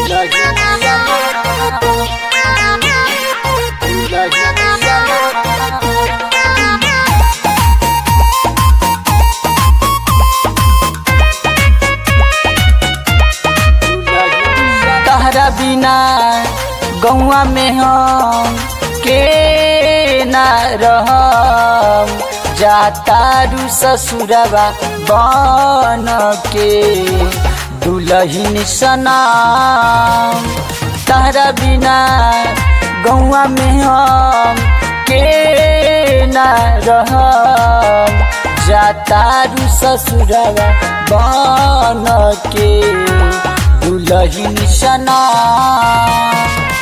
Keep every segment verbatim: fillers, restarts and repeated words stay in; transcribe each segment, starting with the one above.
तहरा बिना गौआ में हम के ना रहम, जातारू ससुरवा बन के दुल्हन सनम। तहरा बिना गौआ में हम के ना रहम, जातारू ससुरवा बन के दुल्हन सनम।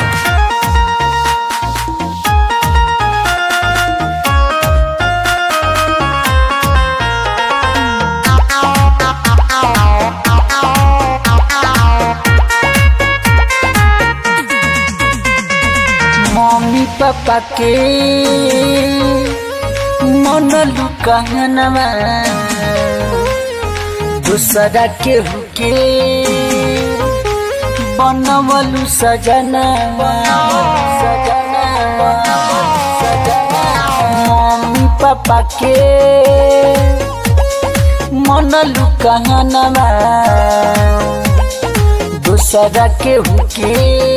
मम्मी पापा के मन लुकानवा, दूसरा के हुके बनवलु सजनवा सजनवा सजनवा। मम्मी पापा के मन लुकानवा, दूसरा के हुके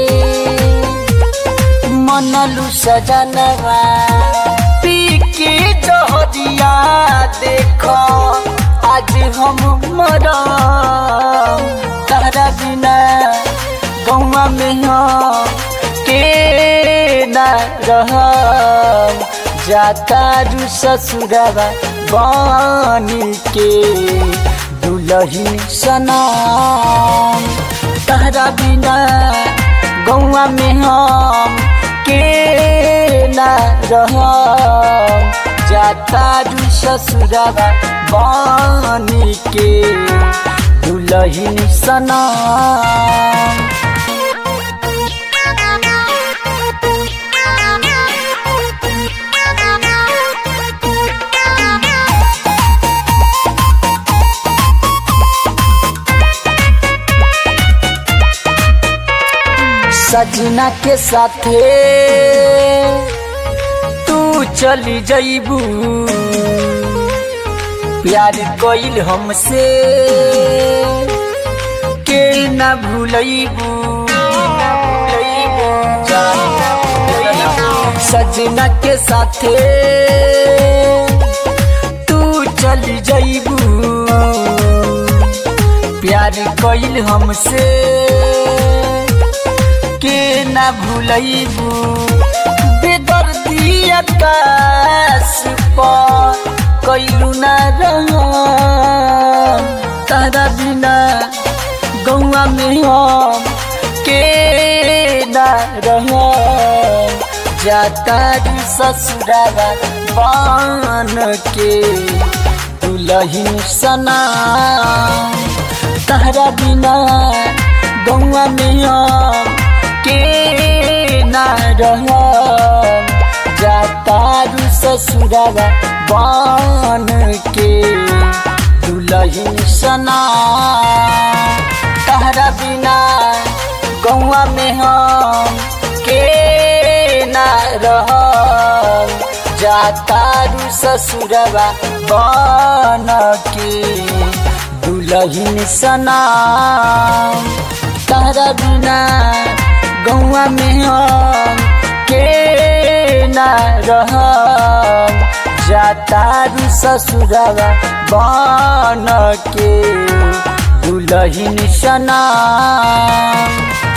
मनलु सजनवा। पी के जहरिया देखो आज हम मरम, तहरा बिना गौआ में हम के ना रहम, जातारू ससुरवा बन के दुल्हन सनम। तहरा बिना गौआ में हम के ना रहम, जातारू ससुरवा बन के दुल्हन सनम। सजना के साथे तू चली जइबू, प्यार कइल हमसे के ना भूलइबू। सजना के साथे तू चली जइबू, प्यार कइल हमसे के ना भूलइबू। बेदर्दी आकाश पर कइलू ना रहम, तहरा बिना गौआ में हम के ना रहम, जातारू ससुरवा बन के दुल्हन सनम। तहरा बिना गौआ में हम के ना रहम, जातारू ससुरवा बन के दुल्हन सनम। तहरा बिना गौआ में हम के ना रहम, जातारू ससुरवा बन के दुल्हन सनम। तहरा बिना गौआ में हम के ना रहम, जातारू ससुरवा बन के दुल्हन सनम।